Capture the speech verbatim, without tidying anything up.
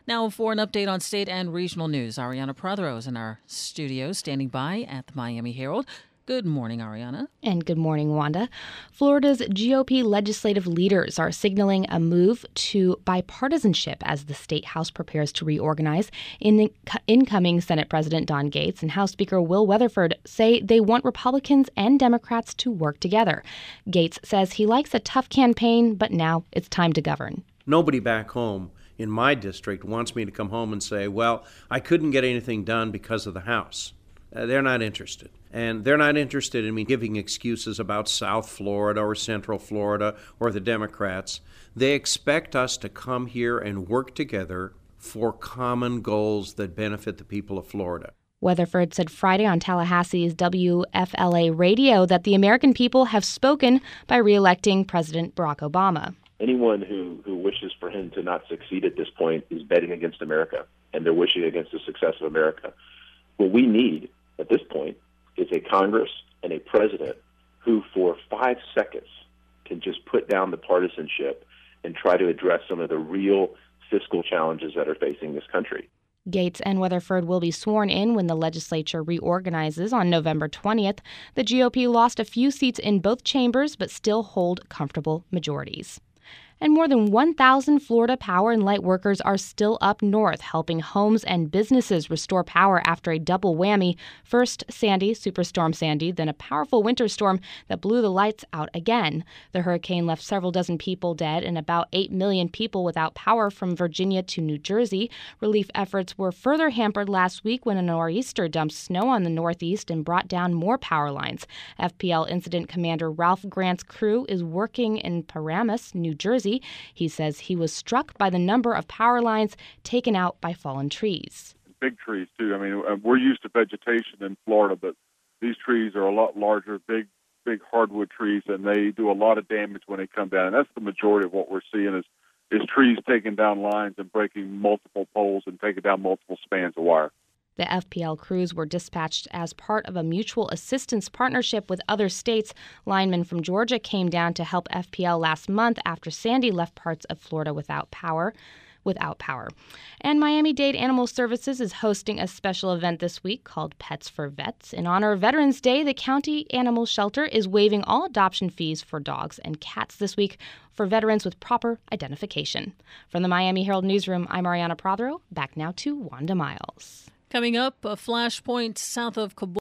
Now for an update on state and regional news, Ariana Prothero is in our studio, standing by at the Miami Herald. Good morning, Ariana. And good morning, Wanda. Florida's G O P legislative leaders are signaling a move to bipartisanship as the state House prepares to reorganize. In the incoming Senate President Don Gaetz and House Speaker Will Weatherford say they want Republicans and Democrats to work together. Gaetz says he likes a tough campaign, but now it's time to govern. Nobody back home in my district wants me to come home and say, well, I couldn't get anything done because of the House. Uh, they're not interested. And they're not interested in me giving excuses about South Florida or Central Florida or the Democrats. They expect us to come here and work together for common goals that benefit the people of Florida. Weatherford said Friday on Tallahassee's W F L A radio that the American people have spoken by re-electing President Barack Obama. Anyone who, who wishes for him to not succeed at this point is betting against America, and they're wishing against the success of America. What we need at this point is a Congress and a president who, for five seconds, can just put down the partisanship and try to address some of the real fiscal challenges that are facing this country. Gaetz and Weatherford will be sworn in when the legislature reorganizes on November twentieth. The G O P lost a few seats in both chambers, but still hold comfortable majorities. And more than one thousand Florida power and light workers are still up north, helping homes and businesses restore power after a double whammy. First Sandy, Superstorm Sandy, then a powerful winter storm that blew the lights out again. The hurricane left several dozen people dead and about eight million people without power from Virginia to New Jersey. Relief efforts were further hampered last week when a nor'easter dumped snow on the northeast and brought down more power lines. F P L Incident Commander Ralph Grant's crew is working in Paramus, New Jersey. He says he was struck by the number of power lines taken out by fallen trees. Big trees, too. I mean, we're used to vegetation in Florida, but these trees are a lot larger, big, big hardwood trees, and they do a lot of damage when they come down. And that's the majority of what we're seeing is, is trees taking down lines and breaking multiple poles and taking down multiple spans of wire. The F P L crews were dispatched as part of a mutual assistance partnership with other states. Linemen from Georgia came down to help F P L last month after Sandy left parts of Florida without power. Without power. And Miami-Dade Animal Services is hosting a special event this week called Pets for Vets. In honor of Veterans Day, the county animal shelter is waiving all adoption fees for dogs and cats this week for veterans with proper identification. From the Miami Herald Newsroom, I'm Ariana Prothero. Back now to Wanda Miles. Coming up, a flashpoint south of Kabul.